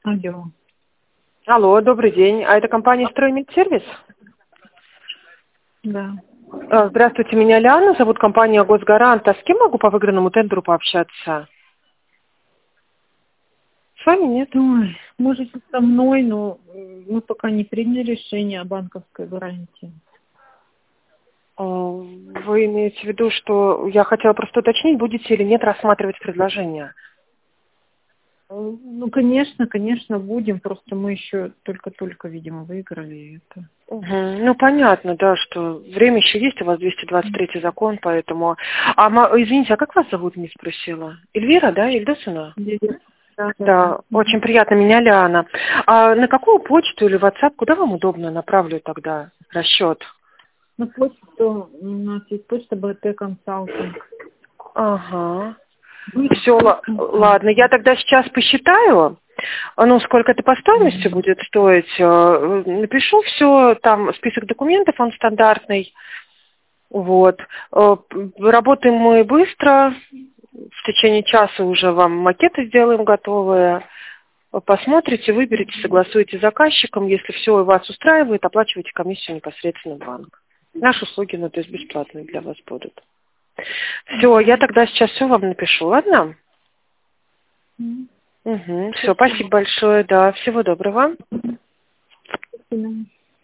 Алло. Алло, добрый день. А это компания «Строймедсервис»? Да. Здравствуйте, меня Лиана, зовут компания «Госгарант». А с кем могу по выигранному тендеру пообщаться? С вами нет? Ой, можете со мной, но мы пока не приняли решение о банковской гарантии. Вы имеете в виду, что я хотела просто уточнить, будете или нет рассматривать предложение? Ну, конечно, будем. Просто мы еще только-только, видимо, выиграли это. Угу. Ну, понятно, да, что время еще есть, у вас 223 закон, поэтому... Извините, а как вас зовут, не спросила? Эльвира, да, Ильдусина? Да, очень приятно, меня Лиана. А на какую почту или WhatsApp, куда вам удобно направлю тогда расчет? На почту, у нас есть почта БТ Консалтинг. Ага. Все, ладно, я тогда сейчас посчитаю, ну, сколько это по стоимости будет стоить. Напишу все, там список документов, он стандартный. Вот. Работаем мы быстро, в течение часа уже вам макеты сделаем готовые. Посмотрите, выберите, согласуете с заказчиком. Если все вас устраивает, оплачивайте комиссию непосредственно в банк. Наши услуги, ну, то есть бесплатные для вас будут. Все, я тогда сейчас все вам напишу, ладно? Угу. Все, спасибо большое, да. Всего доброго. Спасибо.